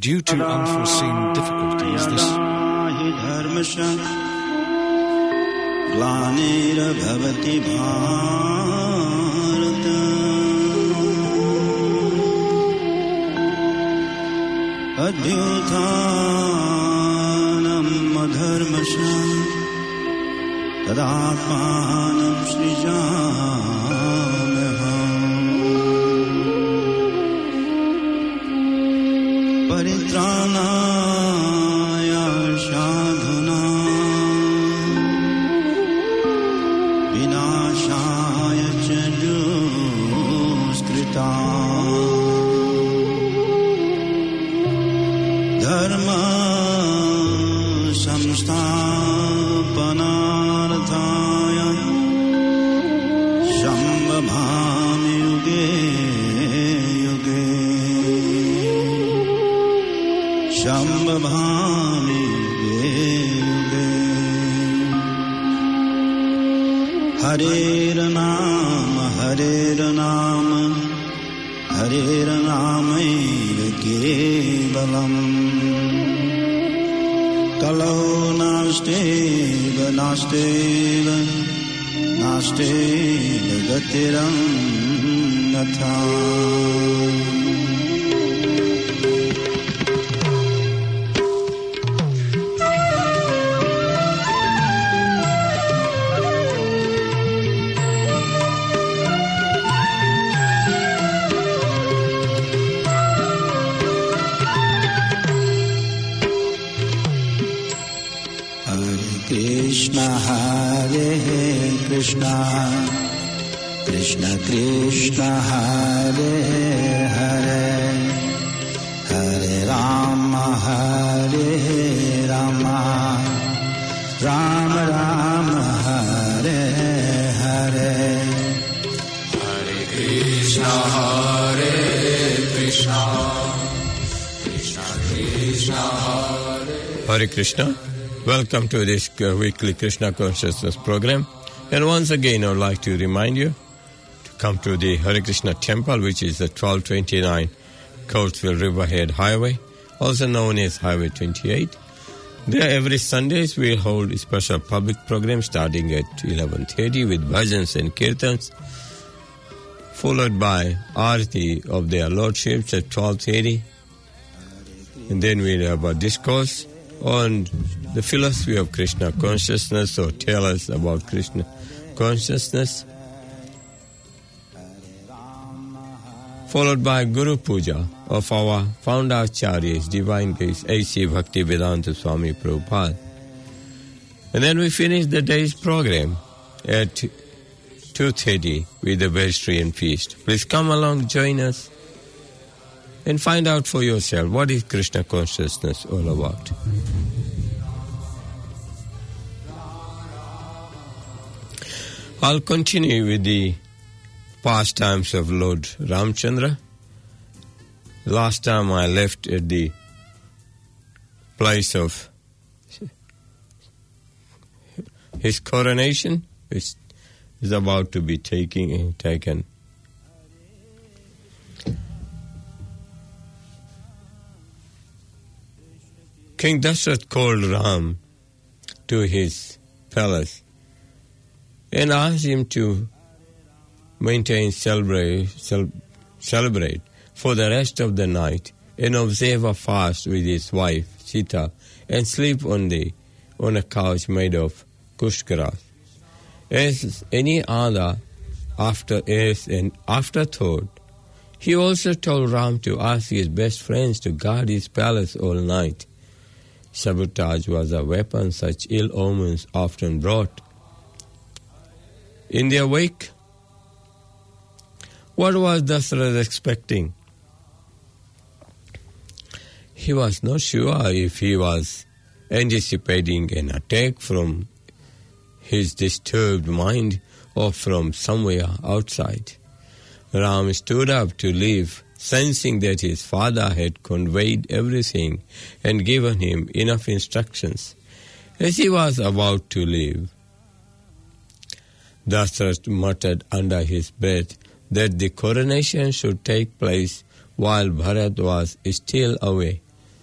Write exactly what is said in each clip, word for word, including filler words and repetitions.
due to unforeseen difficulties, this Adhyuthanam adharmasam tadātmānam srijāmyaham paritranāya sadhunām vināṣāya ca duṣkritām dharma samsthapanarthaya shambhabhami yuge yuge shambhabhami yuge yuge Harer Nama Harer Nama Harer Namaiva Kevalam Kalau nasteva nasteva nasteva gatiram natha Krishna Hare Krishna Krishna Krishna Hare Hare Hare Rama Hare Rama Rama Rama Hare Hare Hare Krishna Hare Krishna Krishna Krishna Hare Hare Krishna. Welcome to this uh, weekly Krishna Consciousness program. And once again, I would like to remind you to come to the Hare Krishna Temple, which is the twelve twenty-nine Coatesville Riverhead Highway, also known as Highway twenty-eight. There every Sundays we hold a special public program starting at eleven thirty with bhajans and kirtans, followed by Aarti of their Lordships at twelve thirty. And then we have a discourse on the philosophy of Krishna consciousness, or tell us about Krishna consciousness, followed by Guru Puja of our founder Acharyas, Divine Grace A C Bhaktivedanta Swami Prabhupada. And then we finish the day's program at two thirty with the Vegetarian Feast. Please come along, join us, and find out for yourself what is Krishna consciousness all about. I'll continue with the pastimes of Lord Ramchandra. Last time I left at the place of his coronation, which is about to be taking, taken. King Dashrath called Ram to his palace and asked him to maintain, celebrate, celebrate for the rest of the night and observe a fast with his wife Sita and sleep on the on a couch made of kush grass. As any other after as an afterthought, he also told Ram to ask his best friends to guard his palace all night. Sabotage was a weapon such ill omens often brought. In their wake, what was Dasarath expecting? He was not sure if he was anticipating an attack from his disturbed mind or from somewhere outside. Ram stood up to leave, sensing that his father had conveyed everything and given him enough instructions. As he was about to leave, Dasarath muttered under his breath that the coronation should take place while Bharat was still away.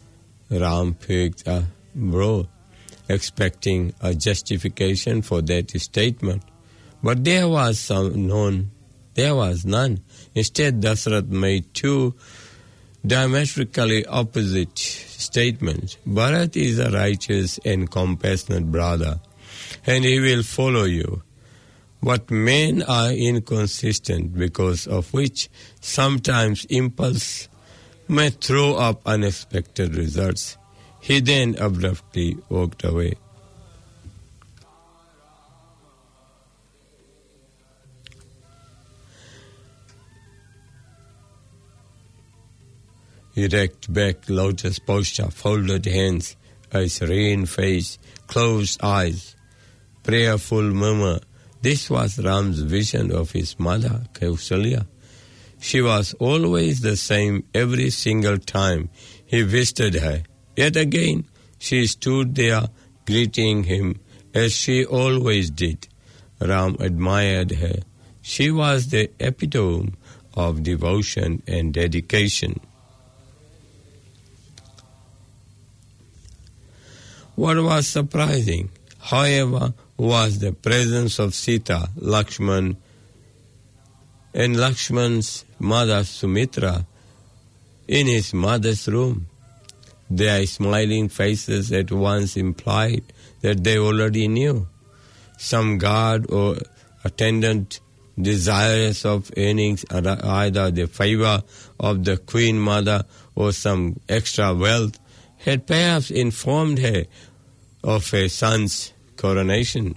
Ram picked a brow, expecting a justification for that statement. But there was some none. There was none. Instead, Dasarath made two diametrically opposite statements. Bharat is a righteous and compassionate brother, and he will follow you. But men are inconsistent, because of which sometimes impulse may throw up unexpected results. He then abruptly walked away. Erect back, lotus posture, folded hands, a serene face, closed eyes, prayerful murmur. This was Ram's vision of his mother, Kausalya. She was always the same every single time he visited her. Yet again, she stood there greeting him as she always did. Ram admired her. She was the epitome of devotion and dedication. What was surprising, however, was the presence of Sita, Lakshman, and Lakshman's mother Sumitra in his mother's room. Their smiling faces at once implied that they already knew. Some guard or attendant desirous of earning either the favor of the Queen Mother or some extra wealth had perhaps informed her of her son's coronation.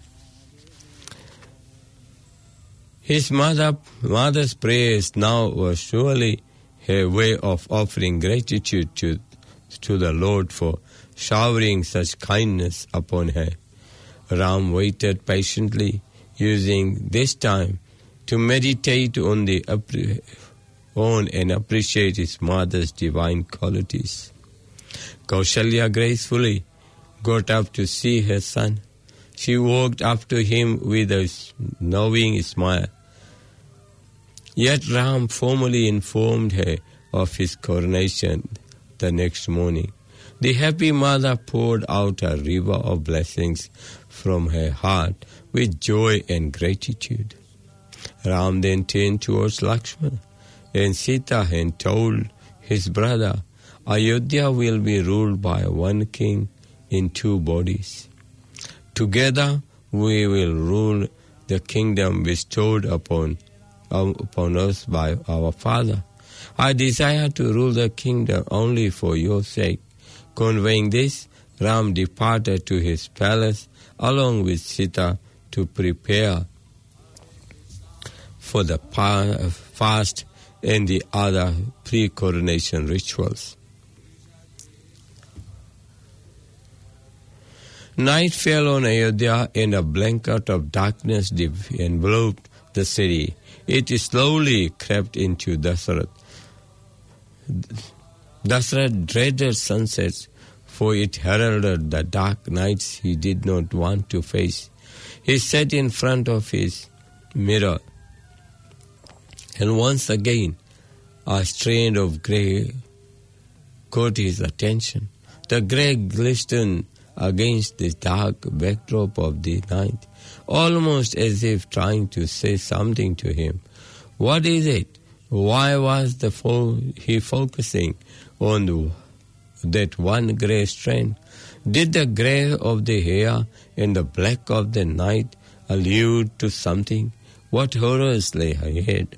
His mother, mother's prayers now were surely her way of offering gratitude to, to the Lord for showering such kindness upon her. Ram waited patiently, using this time to meditate on the on and appreciate his mother's divine qualities. Kausalya gracefully got up to see her son. She walked up to him with a knowing smile. Yet Ram formally informed her of his coronation the next morning. The happy mother poured out a river of blessings from her heart with joy and gratitude. Ram then turned towards Lakshmana and Sita and told his brother, Ayodhya will be ruled by one king in two bodies. Together we will rule the kingdom bestowed upon, um, upon us by our father. I desire to rule the kingdom only for your sake. Conveying this, Ram departed to his palace along with Sita to prepare for the fast and the other pre-coronation rituals. Night fell on Ayodhya and a blanket of darkness enveloped the city. It slowly crept into Dasarath. Dasarath dreaded sunsets, for it heralded the dark nights he did not want to face. He sat in front of his mirror, and once again a strand of grey caught his attention. The grey glistened against the dark backdrop of the night, almost as if trying to say something to him. What is it? Why was the fo- he focusing on the, that one grey strand? Did the grey of the hair and the black of the night allude to something? What horrors lay ahead?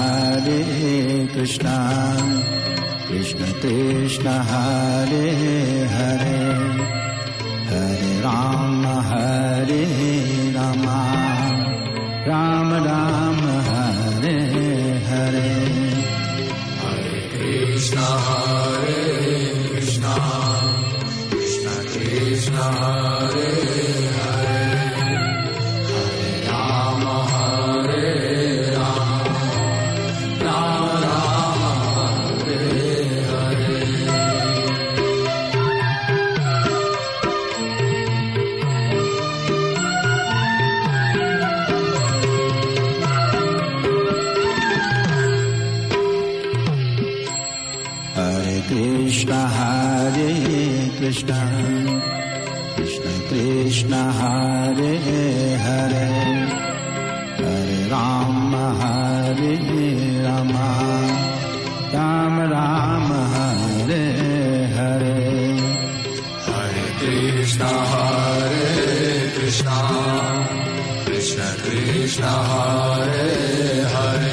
Krishna Krishna Hare Krishna, Hare Hare, Hare Rama, Hare Rama, Rama Rama, Hare Hare. Hare Krishna, Hare Krishna, Krishna Krishna, Hare Hare, Hare Rama, Hare Rama, Rama Rama, Hare Hare. Hare Krishna, Hare Krishna, Krishna Krishna, Hare Hare.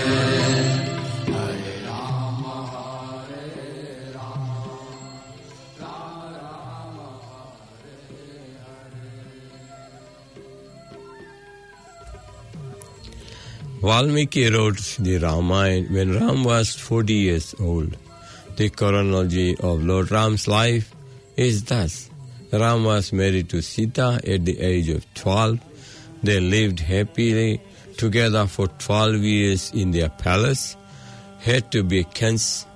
Valmiki wrote the Ramayana when Ram was forty years old. The chronology of Lord Ram's life is thus. Ram was married to Sita at the age of twelve. They lived happily together for twelve years in their palace. Had to be cancelled.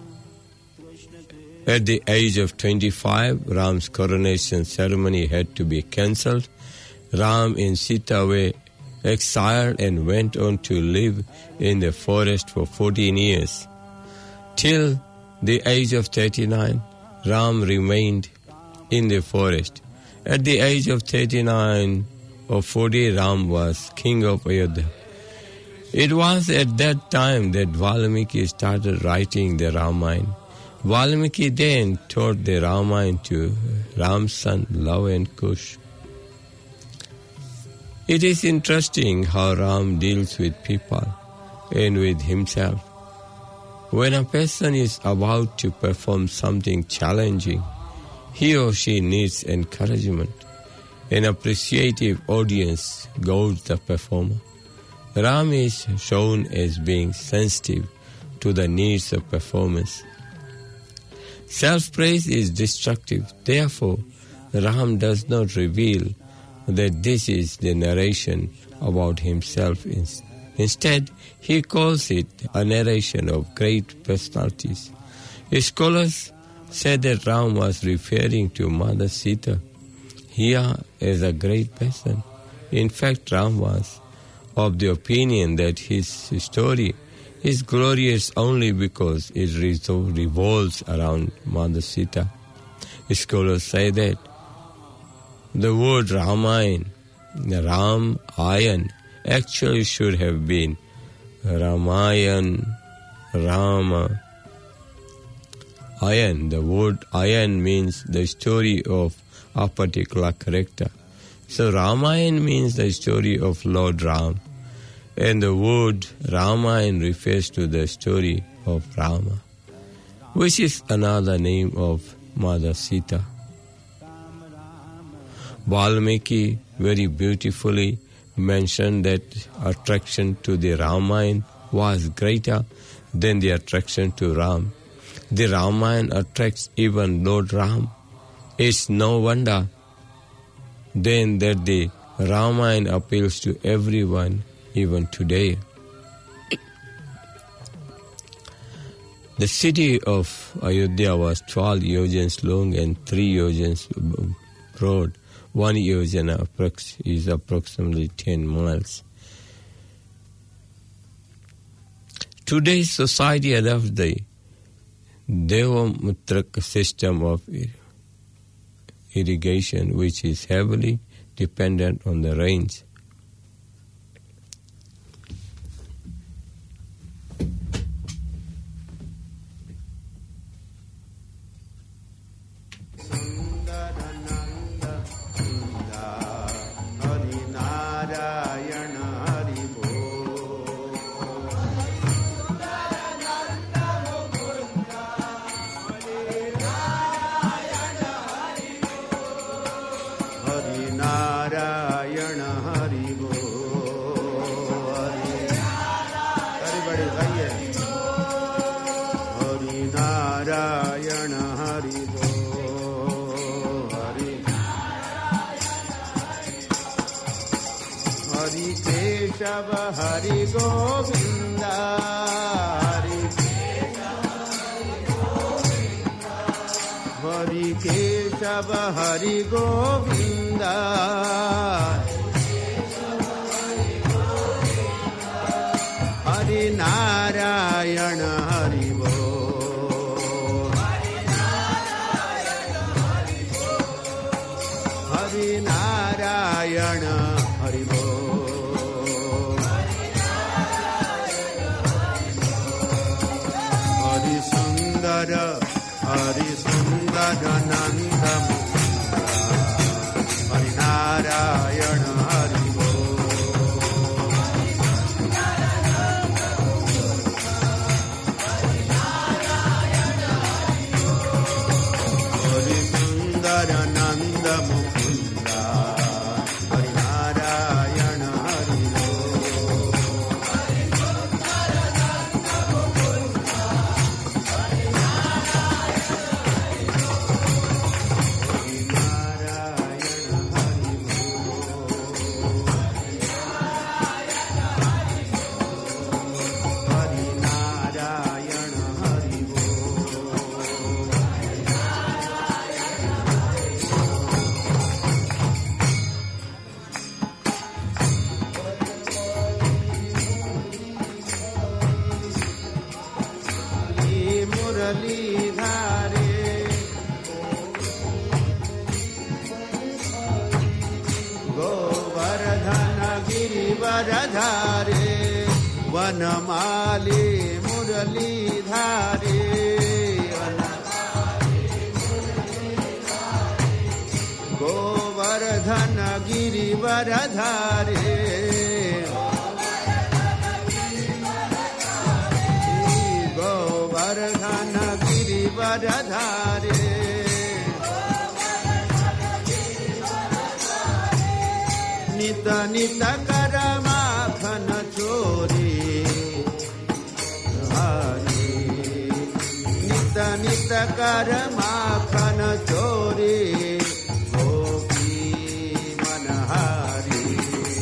At the age of twenty-five, Ram's coronation ceremony had to be cancelled. Ram and Sita were exiled and went on to live in the forest for fourteen years. Till the age of thirty-nine, Ram remained in the forest. At the age of thirty-nine or forty, Ram was king of Ayodhya. It was at that time that Valmiki started writing the Ramayana. Valmiki then taught the Ramayana to Ram's son Lava and Kush. It is interesting how Ram deals with people and with himself. When a person is about to perform something challenging, he or she needs encouragement. An appreciative audience goads the performer. Ram is shown as being sensitive to the needs of performance. Self-praise is destructive. Therefore, Ram does not reveal that this is the narration about himself. Instead, he calls it a narration of great personalities. Scholars say that Ram was referring to Mother Sita here as a great person. In fact, Ram was of the opinion that his story is glorious only because it revolves around Mother Sita. Scholars say that the word Ramayana, Ram Ayan, actually should have been Ramayan, Rama Ayan. The word Ayan means the story of a particular character. So Ramayan means the story of Lord Ram. And the word Ramayan refers to the story of Rama, which is another name of Mother Sita. Valmiki very beautifully mentioned that attraction to the Ramayana was greater than the attraction to Ram. The Ramayana attracts even Lord Ram. It's no wonder then that the Ramayana appeals to everyone even today. The city of Ayodhya was twelve yojans long and three yojans broad. One yojana is approximately ten miles. Today's society adopts the Devamutrak system of irrigation, which is heavily dependent on the rains. Narayana Keshav Hari Govind Hari Hari Keshav Hari Govind Hari Narayan Hari बोल हरि नारायण हरि बोल हरि सुंदर हरि सुंदर नंद हरि नारायण हरि धारे वनमाली मुरली धारे गोवर्धन गिरिवर धारे गोवर्धन गिरिवर धारे नित नित कर माखन चोरी हरि नित नित कर माखन चोरी गोपी मनहारी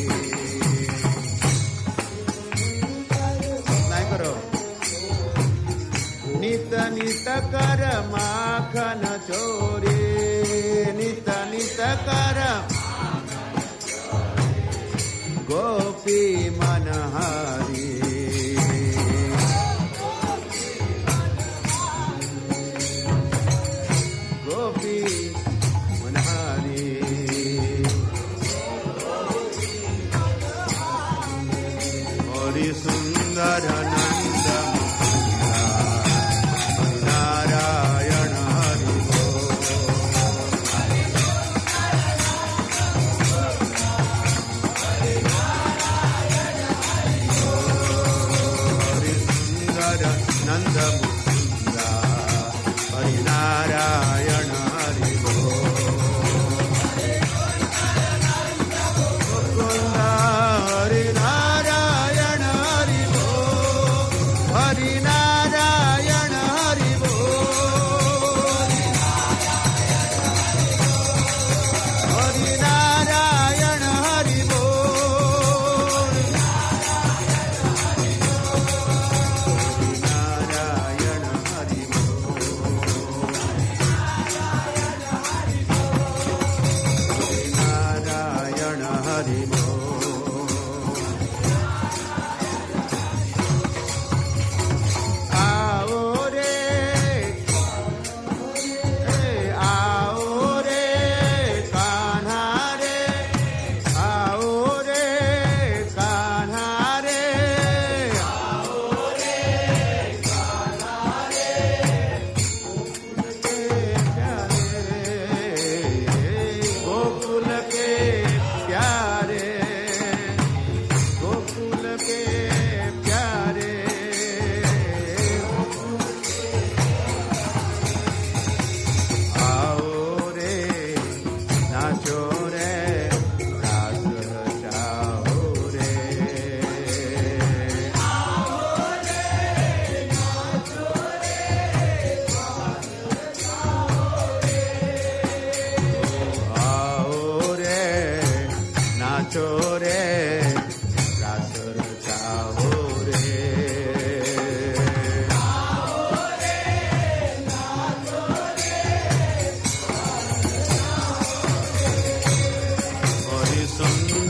नहीं करो नित नित कर माखन चोरी नित नित कर गोपी मनहारी गोपी मनहारी हरि सुंदर नंद नारायण हरि बोल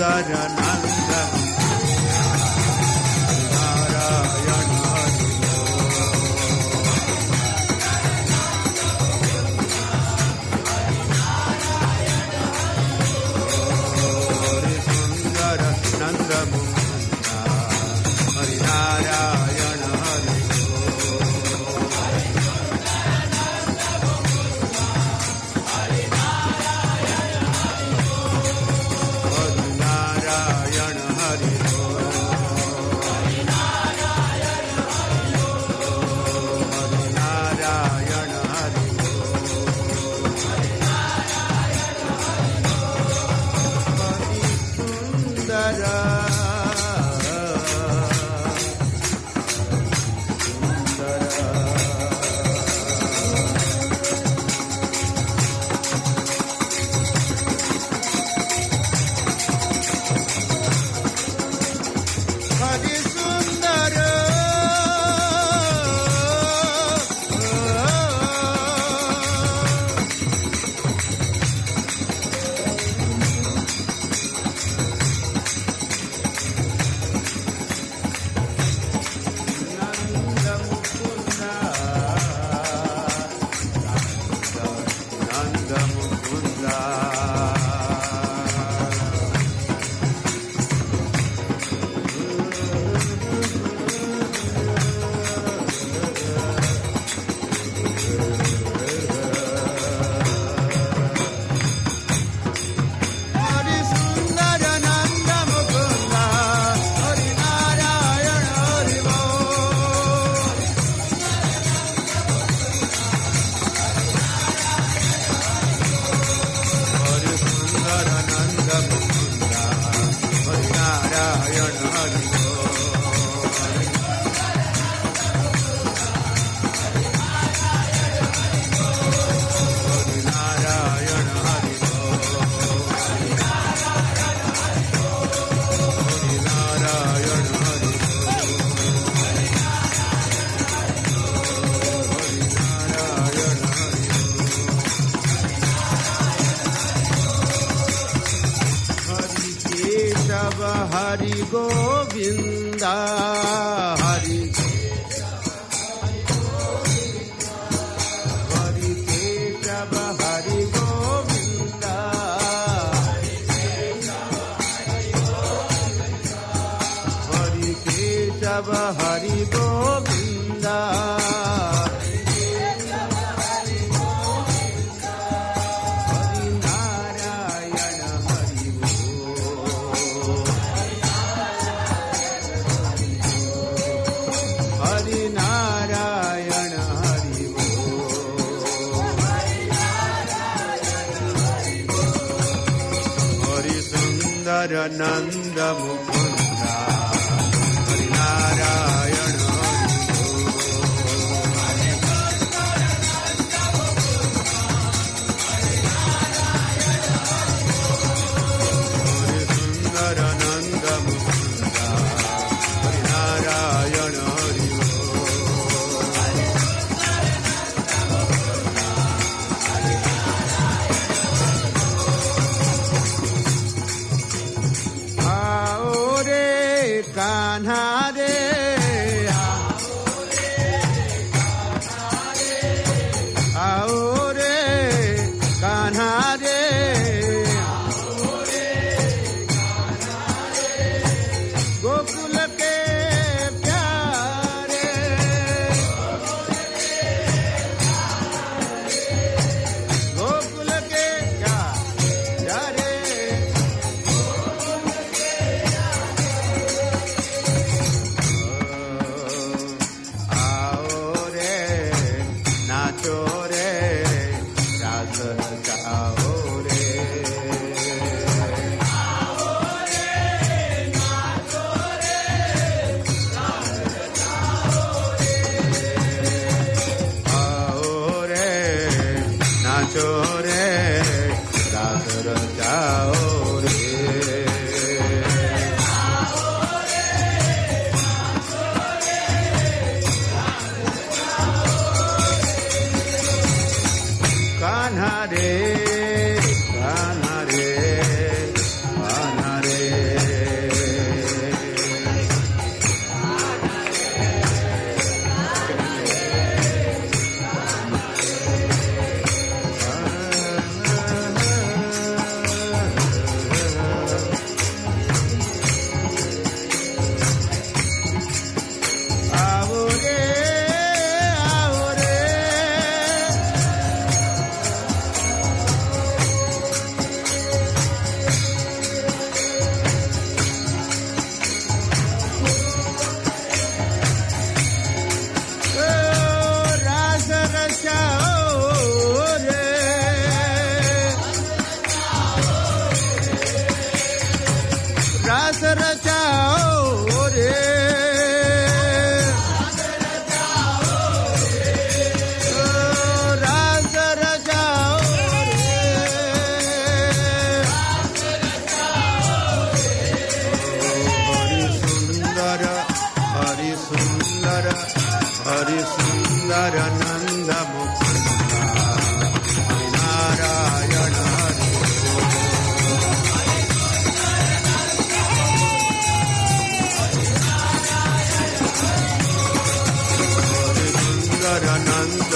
सुंदर नंद नारायण हरि सुंदर नंद मुकुंदा हरि नारायण हरि हरि गोविंदा हरि हरि केशव हरि गोविंदा हरि केशव हरि गोविंदा नंद मुकुंदा हरि नारायण हरि सुंदर नंद मुकुंदा हरि नारायण हरि कान्हा रे आओ रे कान्हा रे गोकुल के प्यारे गोकुल के क्या प्यारे Hare Hare Hare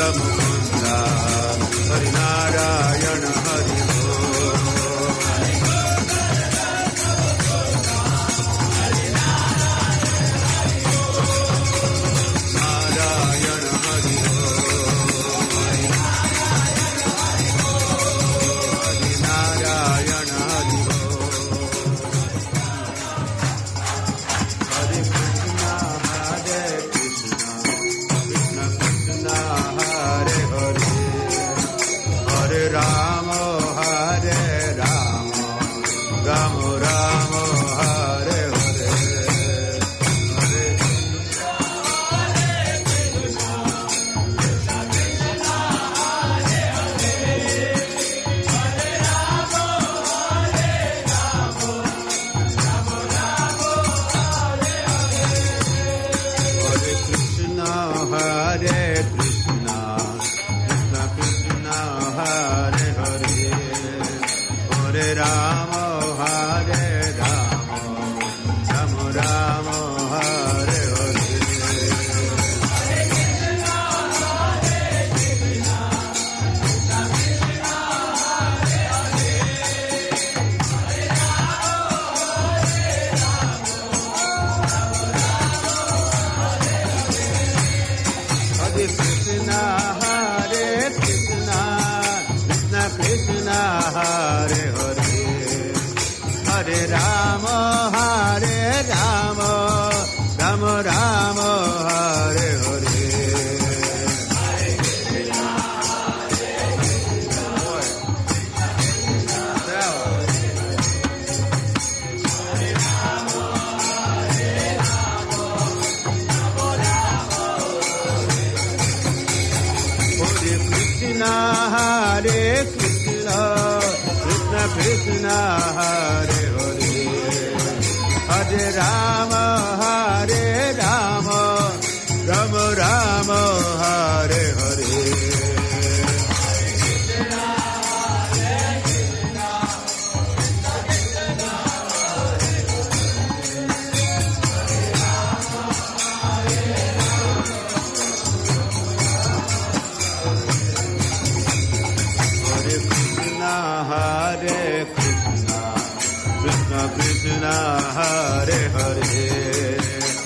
Mukunda, Hari Narayana Hari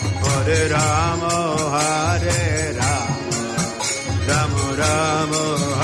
Rama Hare Rama, Rama Rama